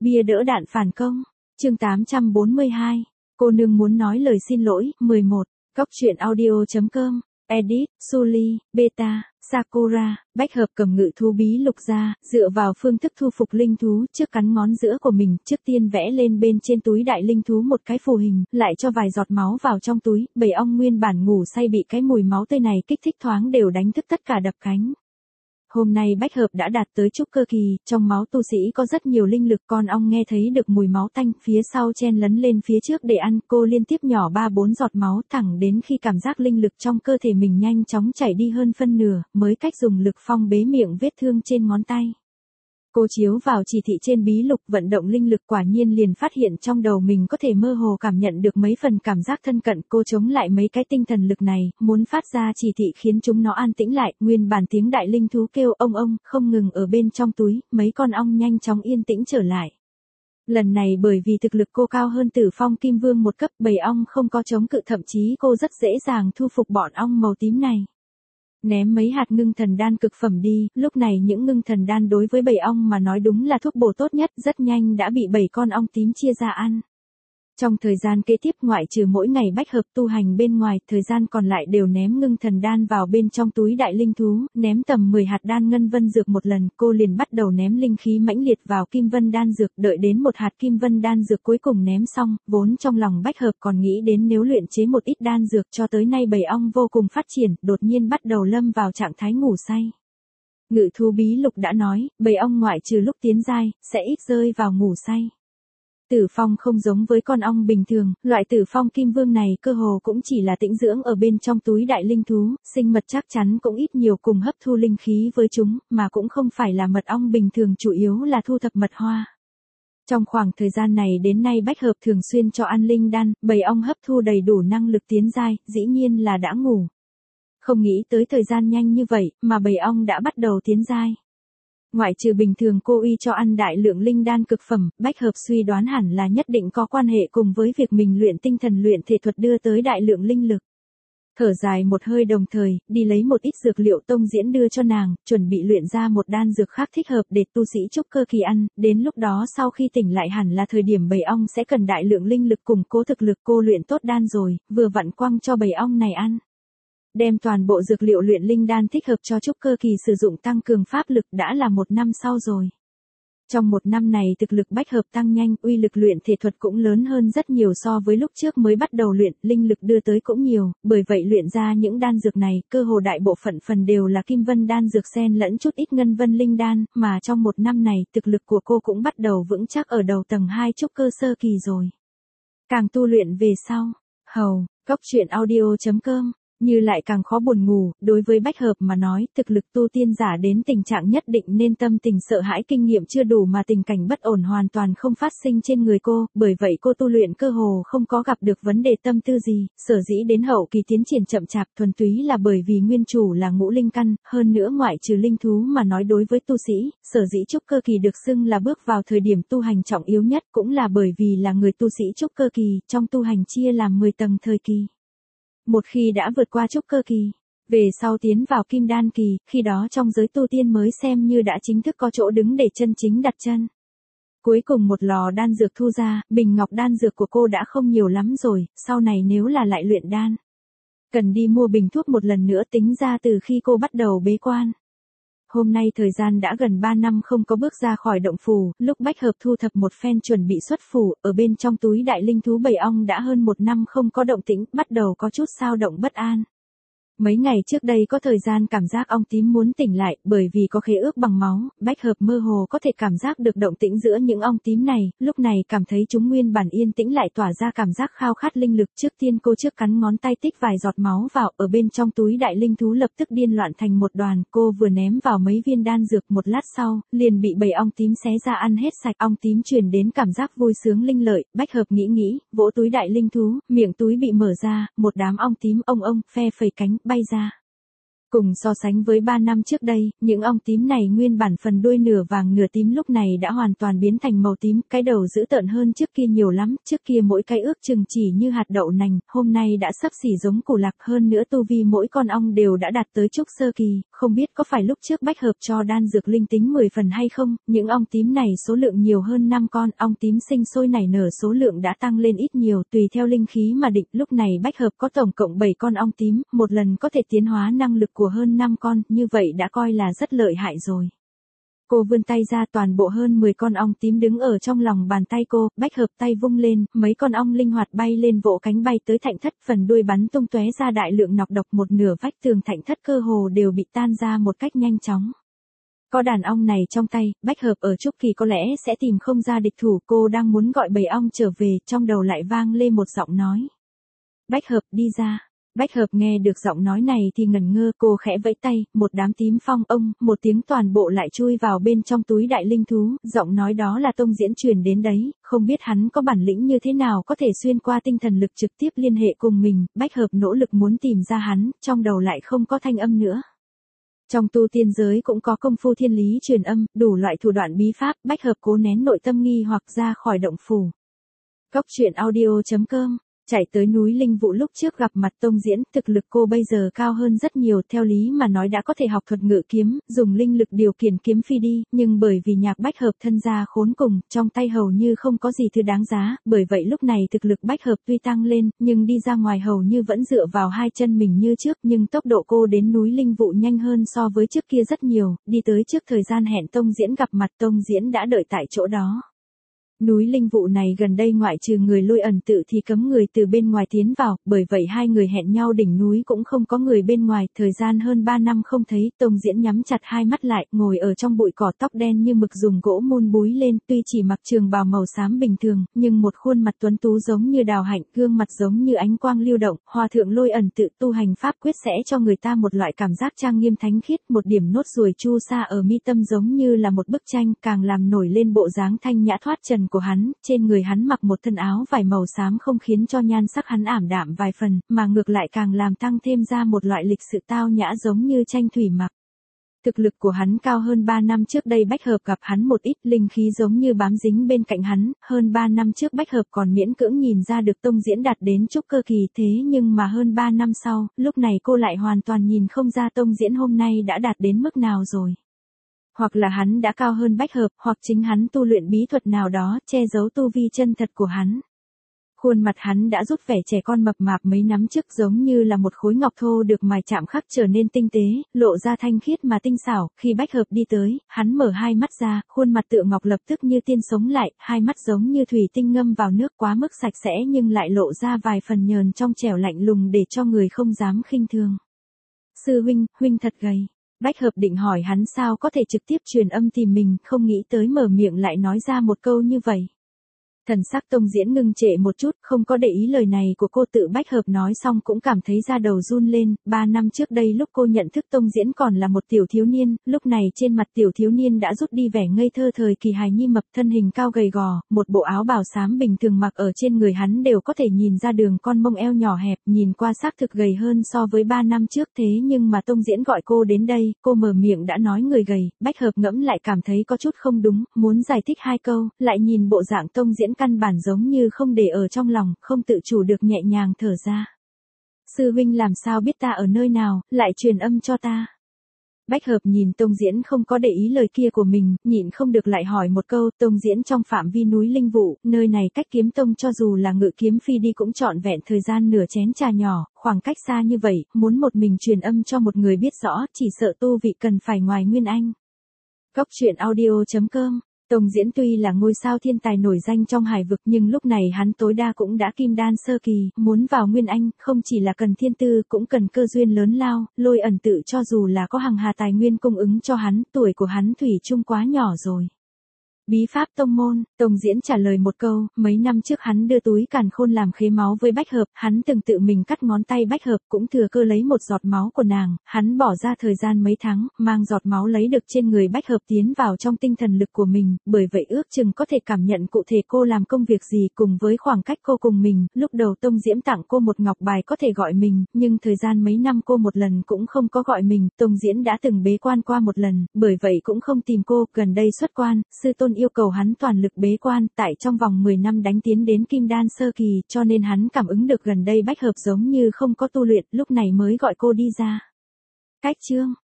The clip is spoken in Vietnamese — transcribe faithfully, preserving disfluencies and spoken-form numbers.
Bia đỡ đạn phản công. Chương tám trăm bốn mươi hai. Cô nương muốn nói lời xin lỗi. mười một. Góc truyện audio chấm com. Edit, Sully, Beta, Sakura. Bách hợp cầm ngự thú bí lục ra, dựa vào phương thức thu phục linh thú, trước cắn ngón giữa của mình, trước tiên vẽ lên bên trên túi đại linh thú một cái phù hình, lại cho vài giọt máu vào trong túi. Bầy ong nguyên bản ngủ say bị cái mùi máu tươi này kích thích thoáng đều đánh thức tất cả đập cánh. Hôm nay bách hợp đã đạt tới trúc cơ kỳ, trong máu tu sĩ có rất nhiều linh lực, con ong nghe thấy được mùi máu tanh, phía sau chen lấn lên phía trước để ăn, cô liên tiếp nhỏ ba bốn giọt máu thẳng đến khi cảm giác linh lực trong cơ thể mình nhanh chóng chảy đi hơn phân nửa, mới cách dùng lực phong bế miệng vết thương trên ngón tay. Cô chiếu vào chỉ thị trên bí lục vận động linh lực, quả nhiên liền phát hiện trong đầu mình có thể mơ hồ cảm nhận được mấy phần cảm giác thân cận. Cô chống lại mấy cái tinh thần lực này, muốn phát ra chỉ thị khiến chúng nó an tĩnh lại. Nguyên bản tiếng đại linh thú kêu ông ông không ngừng ở bên trong túi, mấy con ong nhanh chóng yên tĩnh trở lại. Lần này bởi vì thực lực cô cao hơn Tử Phong Kim Vương một cấp, bầy ong không có chống cự, thậm chí cô rất dễ dàng thu phục bọn ong màu tím này. Ném mấy hạt ngưng thần đan cực phẩm đi, lúc này những ngưng thần đan đối với bầy ong mà nói đúng là thuốc bổ tốt nhất, rất nhanh đã bị bảy con ong tím chia ra ăn. Trong thời gian kế tiếp, ngoại trừ mỗi ngày bách hợp tu hành bên ngoài, thời gian còn lại đều ném ngưng thần đan vào bên trong túi đại linh thú, ném tầm mười hạt đan ngân vân dược một lần, cô liền bắt đầu ném linh khí mãnh liệt vào kim vân đan dược, đợi đến một hạt kim vân đan dược cuối cùng ném xong, vốn trong lòng bách hợp còn nghĩ đến nếu luyện chế một ít đan dược cho tới nay bầy ong vô cùng phát triển, đột nhiên bắt đầu lâm vào trạng thái ngủ say. Ngự thú bí lục đã nói, bầy ong ngoại trừ lúc tiến giai, sẽ ít rơi vào ngủ say. Tử Phong không giống với con ong bình thường, loại Tử Phong Kim Vương này cơ hồ cũng chỉ là tĩnh dưỡng ở bên trong túi đại linh thú, sinh mật chắc chắn cũng ít nhiều cùng hấp thu linh khí với chúng, mà cũng không phải là mật ong bình thường, chủ yếu là thu thập mật hoa. Trong khoảng thời gian này đến nay bách hợp thường xuyên cho ăn linh đan, bầy ong hấp thu đầy đủ năng lực tiến giai, dĩ nhiên là đã ngủ. Không nghĩ tới thời gian nhanh như vậy, mà bầy ong đã bắt đầu tiến giai. Ngoại trừ bình thường cô y cho ăn đại lượng linh đan cực phẩm, bách hợp suy đoán hẳn là nhất định có quan hệ cùng với việc mình luyện tinh thần luyện thể thuật đưa tới đại lượng linh lực. Thở dài một hơi đồng thời, đi lấy một ít dược liệu tông diễn đưa cho nàng, chuẩn bị luyện ra một đan dược khác thích hợp để tu sĩ trúc cơ kỳ ăn, đến lúc đó sau khi tỉnh lại hẳn là thời điểm bầy ong sẽ cần đại lượng linh lực củng cố thực lực, cô luyện tốt đan rồi, vừa vặn quăng cho bầy ong này ăn. Đem toàn bộ dược liệu luyện linh đan thích hợp cho trúc cơ kỳ sử dụng tăng cường pháp lực đã là một năm sau rồi. Trong một năm này thực lực bách hợp tăng nhanh, uy lực luyện thể thuật cũng lớn hơn rất nhiều so với lúc trước mới bắt đầu luyện, linh lực đưa tới cũng nhiều, bởi vậy luyện ra những đan dược này, cơ hồ đại bộ phận phần đều là kim vân đan dược xen lẫn chút ít ngân vân linh đan, mà trong một năm này thực lực của cô cũng bắt đầu vững chắc ở đầu tầng hai trúc cơ sơ kỳ rồi. Càng tu luyện về sau, hầu, góc truyện audio chấm com. Như lại càng khó buồn ngủ, đối với bách hợp mà nói, thực lực tu tiên giả đến tình trạng nhất định nên tâm tình sợ hãi kinh nghiệm chưa đủ mà tình cảnh bất ổn hoàn toàn không phát sinh trên người cô, bởi vậy cô tu luyện cơ hồ không có gặp được vấn đề tâm tư gì, sở dĩ đến hậu kỳ tiến triển chậm chạp thuần túy là bởi vì nguyên chủ là ngũ linh căn, hơn nữa ngoại trừ linh thú mà nói đối với tu sĩ, sở dĩ trúc cơ kỳ được xưng là bước vào thời điểm tu hành trọng yếu nhất cũng là bởi vì là người tu sĩ trúc cơ kỳ, trong tu hành chia làm mười tầng thời kỳ. Một khi đã vượt qua trúc cơ kỳ, về sau tiến vào kim đan kỳ, khi đó trong giới tu tiên mới xem như đã chính thức có chỗ đứng để chân chính đặt chân. Cuối cùng một lò đan dược thu ra, bình ngọc đan dược của cô đã không nhiều lắm rồi, sau này nếu là lại luyện đan, cần đi mua bình thuốc một lần nữa, tính ra từ khi cô bắt đầu bế quan. Hôm nay thời gian đã gần ba năm không có bước ra khỏi động phủ, lúc bách hợp thu thập một phen chuẩn bị xuất phủ, ở bên trong túi đại linh thú bầy ong đã hơn một năm không có động tĩnh, bắt đầu có chút xao động bất an. Mấy ngày trước đây có thời gian cảm giác ong tím muốn tỉnh lại, bởi vì có khế ước bằng máu, bách hợp mơ hồ có thể cảm giác được động tĩnh giữa những ong tím này, lúc này cảm thấy chúng nguyên bản yên tĩnh lại tỏa ra cảm giác khao khát linh lực. Trước tiên cô trước cắn ngón tay tích vài giọt máu vào, ở bên trong túi đại linh thú lập tức điên loạn thành một đoàn, cô vừa ném vào mấy viên đan dược, một lát sau, liền bị bầy ong tím xé ra ăn hết sạch. Ong tím truyền đến cảm giác vui sướng linh lợi, bách hợp nghĩ nghĩ, vỗ túi đại linh thú, miệng túi bị mở ra, một đám ong tím ông ông, phe phẩy cánh, bay ra. Cùng so sánh với ba năm trước đây, những ong tím này nguyên bản phần đuôi nửa vàng nửa tím lúc này đã hoàn toàn biến thành màu tím, cái đầu dữ tợn hơn trước kia nhiều lắm, trước kia mỗi cái ước chừng chỉ như hạt đậu nành, hôm nay đã sắp xỉ giống củ lạc, hơn nữa tu vi mỗi con ong đều đã đạt tới trúc sơ kỳ, không biết có phải lúc trước bách hợp cho đan dược linh tính mười phần hay không, những ong tím này số lượng nhiều hơn năm con, ong tím sinh sôi nảy nở số lượng đã tăng lên ít nhiều, tùy theo linh khí mà định, lúc này bách hợp có tổng cộng bảy con ong tím, một lần có thể tiến hóa năng lực của hơn năm con, như vậy đã coi là rất lợi hại rồi. Cô vươn tay ra, toàn bộ hơn mười con ong tím đứng ở trong lòng bàn tay cô, bách hợp tay vung lên, mấy con ong linh hoạt bay lên vỗ cánh bay tới thạch thất, phần đuôi bắn tung tóe ra đại lượng nọc độc, một nửa vách tường thạch thất cơ hồ đều bị tan ra một cách nhanh chóng. Có đàn ong này trong tay, bách hợp ở trúc kỳ có lẽ sẽ tìm không ra địch thủ, cô đang muốn gọi bầy ong trở về, trong đầu lại vang lên một giọng nói. Bách hợp đi ra. Bách hợp nghe được giọng nói này thì ngẩn ngơ, cô khẽ vẫy tay, một đám tím phong ông, một tiếng toàn bộ lại chui vào bên trong túi đại linh thú, giọng nói đó là Tông Diễn truyền đến đấy, không biết hắn có bản lĩnh như thế nào có thể xuyên qua tinh thần lực trực tiếp liên hệ cùng mình, bách hợp nỗ lực muốn tìm ra hắn, trong đầu lại không có thanh âm nữa. Trong tu tiên giới cũng có công phu thiên lý truyền âm, đủ loại thủ đoạn bí pháp, bách hợp cố nén nội tâm nghi hoặc ra khỏi động phủ. Cốc truyện audio chấm com Chạy tới núi Linh Vũ lúc trước gặp mặt Tông Diễn, thực lực cô bây giờ cao hơn rất nhiều, theo lý mà nói đã có thể học thuật ngự kiếm, dùng linh lực điều khiển kiếm phi đi, nhưng bởi vì nhạc bách hợp thân gia khốn cùng, trong tay hầu như không có gì thứ đáng giá, bởi vậy lúc này thực lực bách hợp tuy tăng lên, nhưng đi ra ngoài hầu như vẫn dựa vào hai chân mình như trước, nhưng tốc độ cô đến núi Linh Vũ nhanh hơn so với trước kia rất nhiều, đi tới trước thời gian hẹn Tông Diễn gặp mặt, Tông Diễn đã đợi tại chỗ đó. Núi Linh Vũ này gần đây ngoại trừ người Lôi Ẩn Tự thì cấm người từ bên ngoài tiến vào, bởi vậy hai người hẹn nhau đỉnh núi cũng không có người bên ngoài, thời gian hơn ba năm không thấy, Tông Diễn nhắm chặt hai mắt lại, ngồi ở trong bụi cỏ, tóc đen như mực dùng gỗ mun búi lên, tuy chỉ mặc trường bào màu xám bình thường, nhưng một khuôn mặt tuấn tú giống như đào hạnh, gương mặt giống như ánh quang lưu động, hòa thượng Lôi Ẩn Tự tu hành pháp quyết sẽ cho người ta một loại cảm giác trang nghiêm thánh khiết, một điểm nốt ruồi chu sa ở mi tâm giống như là một bức tranh, càng làm nổi lên bộ dáng thanh nhã thoát trần của hắn, trên người hắn mặc một thân áo vải màu xám không khiến cho nhan sắc hắn ảm đạm vài phần, mà ngược lại càng làm tăng thêm ra một loại lịch sự tao nhã giống như tranh thủy mặc. Thực lực của hắn cao hơn ba năm trước đây bách hợp gặp hắn một ít, linh khí giống như bám dính bên cạnh hắn, hơn ba năm trước bách hợp còn miễn cưỡng nhìn ra được Tông Diễn đạt đến trúc cơ kỳ, thế nhưng mà hơn ba năm sau, lúc này cô lại hoàn toàn nhìn không ra Tông Diễn hôm nay đã đạt đến mức nào rồi. Hoặc là hắn đã cao hơn bách hợp, hoặc chính hắn tu luyện bí thuật nào đó, che giấu tu vi chân thật của hắn. Khuôn mặt hắn đã rút vẻ trẻ con mập mạp mấy năm trước giống như là một khối ngọc thô được mài chạm khắc trở nên tinh tế, lộ ra thanh khiết mà tinh xảo, khi bách hợp đi tới, hắn mở hai mắt ra, khuôn mặt tựa ngọc lập tức như tiên sống lại, hai mắt giống như thủy tinh ngâm vào nước quá mức sạch sẽ nhưng lại lộ ra vài phần nhờn trong trẻo lạnh lùng để cho người không dám khinh thường. Sư huynh, huynh thật gầy. Bách hợp định hỏi hắn sao có thể trực tiếp truyền âm tìm mình, không nghĩ tới mở miệng lại nói ra một câu như vậy. Thần sắc Tông Diễn ngưng trệ một chút, không có để ý lời này của cô, tự bách hợp nói xong cũng cảm thấy da đầu run lên, ba năm trước đây lúc cô nhận thức Tông Diễn còn là một tiểu thiếu niên, lúc này trên mặt tiểu thiếu niên đã rút đi vẻ ngây thơ thời kỳ hài nhi, mập thân hình cao gầy gò, một bộ áo bào xám bình thường mặc ở trên người hắn đều có thể nhìn ra đường con mông eo nhỏ hẹp, nhìn qua xác thực gầy hơn so với ba năm trước, thế nhưng mà Tông Diễn gọi cô đến đây, cô mở miệng đã nói người gầy, bách hợp ngẫm lại cảm thấy có chút không đúng, muốn giải thích hai câu, lại nhìn bộ dạng Tông Diễn căn bản giống như không để ở trong lòng, không tự chủ được nhẹ nhàng thở ra. Sư huynh làm sao biết ta ở nơi nào, lại truyền âm cho ta. Bách hợp nhìn Tông Diễn không có để ý lời kia của mình, nhịn không được lại hỏi một câu, Tông Diễn trong phạm vi núi Linh Vũ, nơi này cách kiếm tông cho dù là ngự kiếm phi đi cũng trọn vẹn thời gian nửa chén trà nhỏ, khoảng cách xa như vậy, muốn một mình truyền âm cho một người biết rõ, chỉ sợ tu vị cần phải ngoài Nguyên Anh. Cốc truyện audio chấm com Tông Diễn tuy là ngôi sao thiên tài nổi danh trong hải vực nhưng lúc này hắn tối đa cũng đã kim đan sơ kỳ, muốn vào Nguyên Anh, không chỉ là cần thiên tư cũng cần cơ duyên lớn lao, Lôi Ẩn Tự cho dù là có hằng hà tài nguyên cung ứng cho hắn, tuổi của hắn thủy chung quá nhỏ rồi. Bí pháp tông môn, Tông Diễn trả lời một câu, mấy năm trước hắn đưa túi càn khôn làm khế máu với Bách Hợp, hắn từng tự mình cắt ngón tay Bách Hợp, cũng thừa cơ lấy một giọt máu của nàng, hắn bỏ ra thời gian mấy tháng, mang giọt máu lấy được trên người Bách Hợp tiến vào trong tinh thần lực của mình, bởi vậy ước chừng có thể cảm nhận cụ thể cô làm công việc gì cùng với khoảng cách cô cùng mình, lúc đầu Tông Diễm tặng cô một ngọc bài có thể gọi mình, nhưng thời gian mấy năm cô một lần cũng không có gọi mình, Tông Diễn đã từng bế quan qua một lần, bởi vậy cũng không tìm cô, gần đây xuất quan, sư tôn yêu cầu hắn toàn lực bế quan, tại trong vòng mười năm đánh tiến đến kim đan sơ kỳ, cho nên hắn cảm ứng được gần đây Bách Hợp giống như không có tu luyện, lúc này mới gọi cô đi ra. Cách chương